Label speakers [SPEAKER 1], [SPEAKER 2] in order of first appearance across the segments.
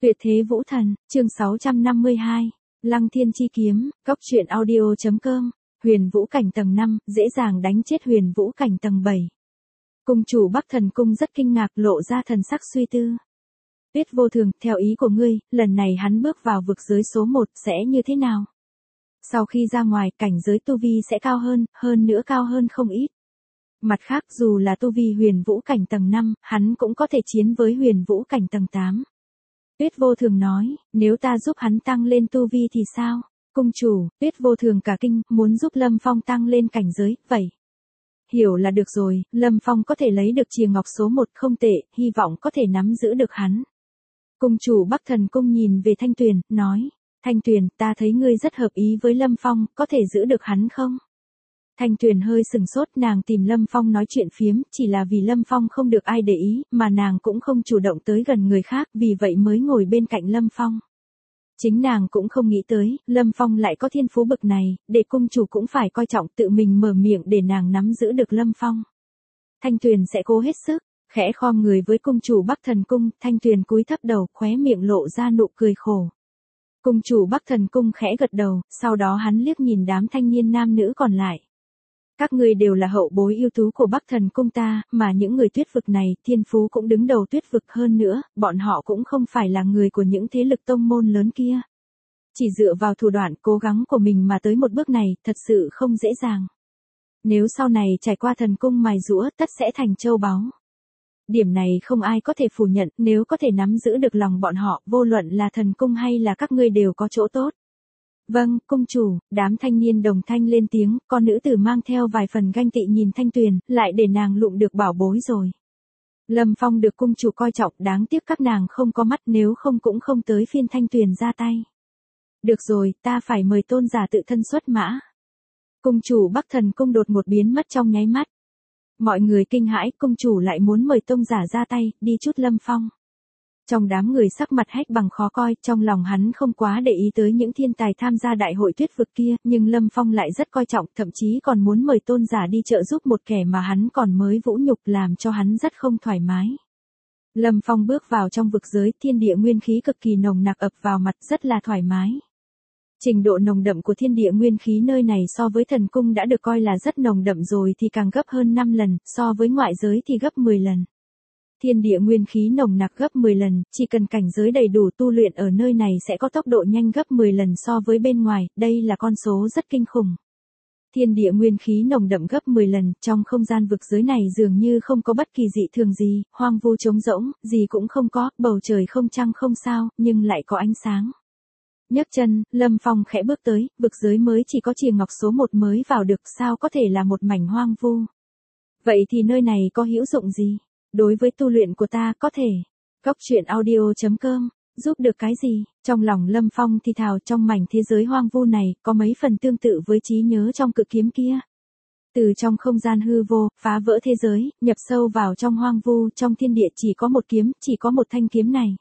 [SPEAKER 1] Tuyệt thế vũ thần, chương 652, Lăng Thiên chi kiếm, Cốc truyện audio.com, Huyền Vũ cảnh tầng 5, dễ dàng đánh chết Huyền Vũ cảnh tầng 7. Cung chủ Bắc Thần Cung rất kinh ngạc, lộ ra thần sắc suy tư. Tuyết Vô Thường, theo ý của ngươi, lần này hắn bước vào vực giới số 1 sẽ như thế nào? Sau khi ra ngoài, cảnh giới tu vi sẽ cao hơn nữa cao hơn không ít. Mặt khác, dù là tu vi Huyền Vũ cảnh tầng 5, hắn cũng có thể chiến với Huyền Vũ cảnh tầng 8. Tuyết Vô Thường nói, nếu ta giúp hắn tăng lên tu vi thì sao? Cung chủ, Tuyết Vô Thường cả kinh, muốn giúp Lâm Phong tăng lên cảnh giới, vậy. Hiểu là được rồi, Lâm Phong có thể lấy được chìa ngọc số 1 không tệ, hy vọng có thể nắm giữ được hắn. Cung chủ Bắc Thần Cung nhìn về Thanh Tuyền, nói, Thanh Tuyền, ta thấy ngươi rất hợp ý với Lâm Phong, có thể giữ được hắn không? Thanh Tuyền hơi sừng sốt, nàng tìm Lâm Phong nói chuyện phiếm, chỉ là vì Lâm Phong không được ai để ý, mà nàng cũng không chủ động tới gần người khác, vì vậy mới ngồi bên cạnh Lâm Phong. Chính nàng cũng không nghĩ tới, Lâm Phong lại có thiên phú bực này, để cung chủ cũng phải coi trọng, tự mình mở miệng để nàng nắm giữ được Lâm Phong. Thanh Tuyền sẽ cố hết sức, khẽ khom người với cung chủ Bắc Thần Cung, Thanh Tuyền cúi thấp đầu, khóe miệng lộ ra nụ cười khổ. Cung chủ Bắc Thần Cung khẽ gật đầu, sau đó hắn liếc nhìn đám thanh niên nam nữ còn lại. Các ngươi đều là hậu bối ưu tú của Bắc Thần Cung ta, mà những người tuyết vực này, thiên phú cũng đứng đầu tuyết vực hơn nữa, bọn họ cũng không phải là người của những thế lực tông môn lớn kia. Chỉ dựa vào thủ đoạn cố gắng của mình mà tới một bước này, thật sự không dễ dàng. Nếu sau này trải qua thần cung mài giũa, tất sẽ thành châu báu. Điểm này không ai có thể phủ nhận, nếu có thể nắm giữ được lòng bọn họ, vô luận là thần cung hay là các ngươi đều có chỗ tốt. Vâng, cung chủ, đám thanh niên đồng thanh lên tiếng, con nữ tử mang theo vài phần ganh tị nhìn Thanh Tuyền, lại để nàng lụm được bảo bối rồi. Lâm Phong được cung chủ coi trọng, đáng tiếc các nàng không có mắt, nếu không cũng không tới phiên Thanh Tuyền ra tay. Được rồi, ta phải mời tôn giả tự thân xuất mã. Cung chủ Bắc Thần Cung đột một biến mất trong nháy mắt. Mọi người kinh hãi, cung chủ lại muốn mời tôn giả ra tay, đi chút Lâm Phong. Trong đám người sắc mặt hách bằng khó coi, trong lòng hắn không quá để ý tới những thiên tài tham gia đại hội tuyết vực kia, nhưng Lâm Phong lại rất coi trọng, thậm chí còn muốn mời tôn giả đi trợ giúp một kẻ mà hắn còn mới vũ nhục, làm cho hắn rất không thoải mái. Lâm Phong bước vào trong vực giới, thiên địa nguyên khí cực kỳ nồng nặc ập vào mặt, rất là thoải mái. Trình độ nồng đậm của thiên địa nguyên khí nơi này so với thần cung đã được coi là rất nồng đậm rồi thì càng gấp hơn 5 lần, so với ngoại giới thì gấp 10 lần. Thiên địa nguyên khí nồng nặc gấp 10 lần, chỉ cần cảnh giới đầy đủ tu luyện ở nơi này sẽ có tốc độ nhanh gấp 10 lần so với bên ngoài, đây là con số rất kinh khủng. Thiên địa nguyên khí nồng đậm gấp 10 lần, trong không gian vực giới này dường như không có bất kỳ dị thường gì, hoang vu trống rỗng, gì cũng không có, bầu trời không trăng không sao, nhưng lại có ánh sáng. Nhấc chân, Lâm Phong khẽ bước tới, vực giới mới chỉ có chìa ngọc số 1 mới vào được, sao có thể là một mảnh hoang vu. Vậy thì nơi này có hữu dụng gì? Đối với tu luyện của ta có thể. Cốc truyện audio.com, giúp được cái gì? Trong lòng Lâm Phong thì thào, trong mảnh thế giới hoang vu này, có mấy phần tương tự với trí nhớ trong cự kiếm kia. Từ trong không gian hư vô, phá vỡ thế giới, nhập sâu vào trong hoang vu, trong thiên địa chỉ có một kiếm, chỉ có một thanh kiếm này.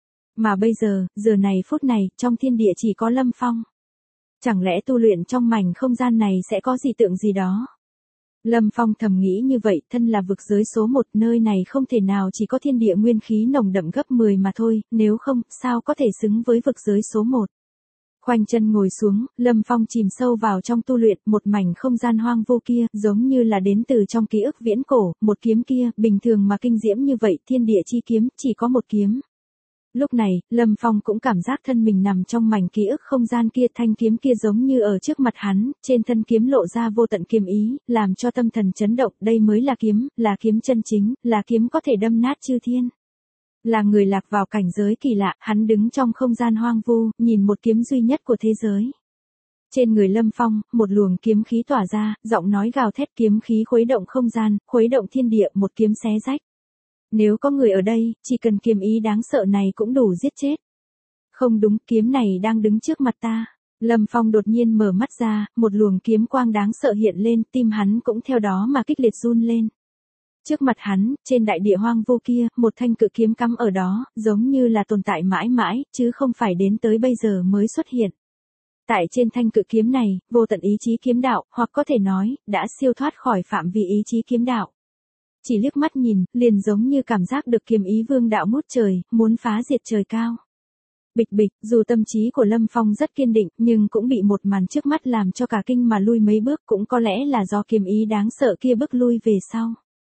[SPEAKER 1] Mà bây giờ, giờ này phút này, trong thiên địa chỉ có Lâm Phong. Chẳng lẽ tu luyện trong mảnh không gian này sẽ có dị tượng gì đó? Lâm Phong thầm nghĩ như vậy, thân là vực giới số 1, nơi này không thể nào chỉ có thiên địa nguyên khí nồng đậm gấp 10 mà thôi, nếu không, sao có thể xứng với vực giới số 1. Khoanh chân ngồi xuống, Lâm Phong chìm sâu vào trong tu luyện, một mảnh không gian hoang vô kia, giống như là đến từ trong ký ức viễn cổ, một kiếm kia, bình thường mà kinh diễm như vậy, thiên địa chi kiếm, chỉ có một kiếm. Lúc này, Lâm Phong cũng cảm giác thân mình nằm trong mảnh ký ức không gian kia, thanh kiếm kia giống như ở trước mặt hắn, trên thân kiếm lộ ra vô tận kiếm ý, làm cho tâm thần chấn động, đây mới là kiếm chân chính, là kiếm có thể đâm nát chư thiên. Là người lạc vào cảnh giới kỳ lạ, hắn đứng trong không gian hoang vu, nhìn một kiếm duy nhất của thế giới. Trên người Lâm Phong, một luồng kiếm khí tỏa ra, giọng nói gào thét, kiếm khí khuấy động không gian, khuấy động thiên địa, một kiếm xé rách. Nếu có người ở đây, chỉ cần kiếm ý đáng sợ này cũng đủ giết chết. Không đúng, kiếm này đang đứng trước mặt ta. Lâm Phong đột nhiên mở mắt ra, một luồng kiếm quang đáng sợ hiện lên, tim hắn cũng theo đó mà kịch liệt run lên. Trước mặt hắn, trên đại địa hoang vô kia, một thanh cự kiếm cắm ở đó, giống như là tồn tại mãi mãi, chứ không phải đến tới bây giờ mới xuất hiện. Tại trên thanh cự kiếm này, vô tận ý chí kiếm đạo, hoặc có thể nói, đã siêu thoát khỏi phạm vi ý chí kiếm đạo. Chỉ liếc mắt nhìn, liền giống như cảm giác được kiếm ý vương đạo ngút trời, muốn phá diệt trời cao. Bịch bịch, dù tâm trí của Lâm Phong rất kiên định, nhưng cũng bị một màn trước mắt làm cho cả kinh mà lui mấy bước, cũng có lẽ là do kiếm ý đáng sợ kia bước lui về sau.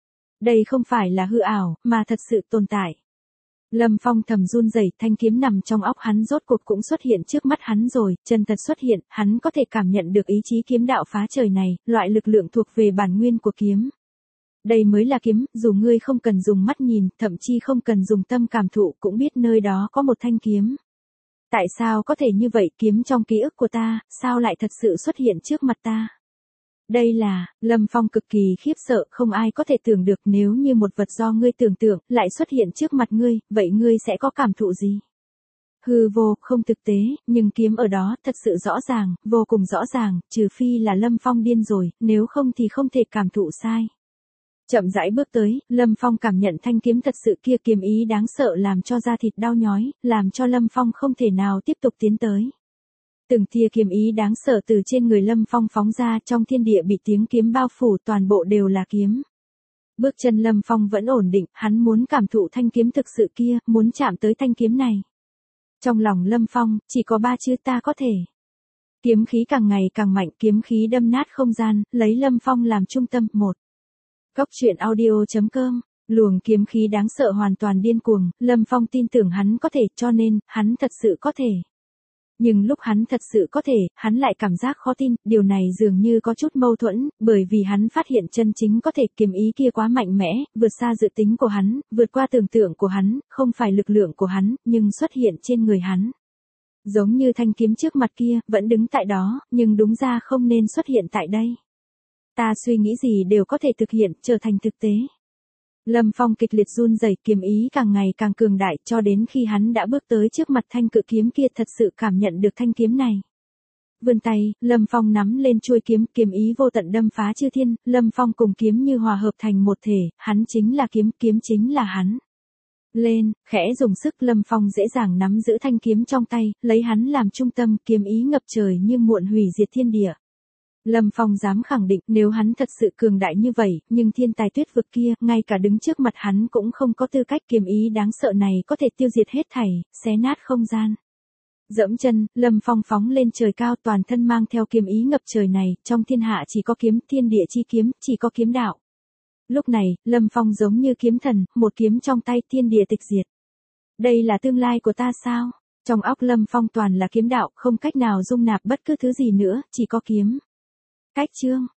[SPEAKER 1] Đây không phải là hư ảo, mà thật sự tồn tại. Lâm Phong thầm run rẩy, thanh kiếm nằm trong óc hắn rốt cuộc cũng xuất hiện trước mắt hắn rồi, chân thật xuất hiện, hắn có thể cảm nhận được ý chí kiếm đạo phá trời này, loại lực lượng thuộc về bản nguyên của kiếm. Đây mới là kiếm, dù ngươi không cần dùng mắt nhìn, thậm chí không cần dùng tâm cảm thụ cũng biết nơi đó có một thanh kiếm. Tại sao có thể như vậy, kiếm trong ký ức của ta, sao lại thật sự xuất hiện trước mặt ta? Đây là, Lâm Phong cực kỳ khiếp sợ, không ai có thể tưởng được nếu như một vật do ngươi tưởng tượng, lại xuất hiện trước mặt ngươi, vậy ngươi sẽ có cảm thụ gì? Hư vô, không thực tế, nhưng kiếm ở đó, thật sự rõ ràng, vô cùng rõ ràng, trừ phi là Lâm Phong điên rồi, nếu không thì không thể cảm thụ sai. Chậm rãi bước tới, Lâm Phong cảm nhận thanh kiếm thật sự kia, kiếm ý đáng sợ làm cho da thịt đau nhói, làm cho Lâm Phong không thể nào tiếp tục tiến tới. Từng tia kiếm ý đáng sợ từ trên người Lâm Phong phóng ra, trong thiên địa bị tiếng kiếm bao phủ, toàn bộ đều là kiếm. Bước chân Lâm Phong vẫn ổn định, hắn muốn cảm thụ thanh kiếm thực sự kia, muốn chạm tới thanh kiếm này. Trong lòng Lâm Phong, chỉ có 3 chữ ta có thể. Kiếm khí càng ngày càng mạnh, kiếm khí đâm nát không gian, lấy Lâm Phong làm trung tâm. 1. Góc truyện audio.com. Luồng kiếm khí đáng sợ hoàn toàn điên cuồng, Lâm Phong tin tưởng hắn có thể, cho nên, hắn thật sự có thể. Nhưng lúc hắn thật sự có thể, hắn lại cảm giác khó tin, điều này dường như có chút mâu thuẫn, bởi vì hắn phát hiện chân chính có thể, kiếm ý kia quá mạnh mẽ, vượt xa dự tính của hắn, vượt qua tưởng tượng của hắn, không phải lực lượng của hắn, nhưng xuất hiện trên người hắn. Giống như thanh kiếm trước mặt kia, vẫn đứng tại đó, nhưng đúng ra không nên xuất hiện tại đây. Ta suy nghĩ gì đều có thể thực hiện, trở thành thực tế. Lâm Phong kịch liệt run rẩy, kiếm ý càng ngày càng cường đại, cho đến khi hắn đã bước tới trước mặt thanh cự kiếm kia, thật sự cảm nhận được thanh kiếm này. Vươn tay, Lâm Phong nắm lên chuôi kiếm, kiếm ý vô tận đâm phá chư thiên, Lâm Phong cùng kiếm như hòa hợp thành một thể, hắn chính là kiếm, kiếm chính là hắn. Lên, khẽ dùng sức, Lâm Phong dễ dàng nắm giữ thanh kiếm trong tay, lấy hắn làm trung tâm, kiếm ý ngập trời như muộn hủy diệt thiên địa. Lâm Phong dám khẳng định, nếu hắn thật sự cường đại như vậy, nhưng thiên tài tuyết vực kia, ngay cả đứng trước mặt hắn cũng không có tư cách, kiếm ý đáng sợ này có thể tiêu diệt hết thảy, xé nát không gian. Dẫm chân, Lâm Phong phóng lên trời cao, toàn thân mang theo kiếm ý ngập trời này, trong thiên hạ chỉ có kiếm, thiên địa chi kiếm, chỉ có kiếm đạo. Lúc này, Lâm Phong giống như kiếm thần, một kiếm trong tay, thiên địa tịch diệt. Đây là tương lai của ta sao? Trong óc Lâm Phong toàn là kiếm đạo, không cách nào dung nạp bất cứ thứ gì nữa, chỉ có kiếm. Cách chương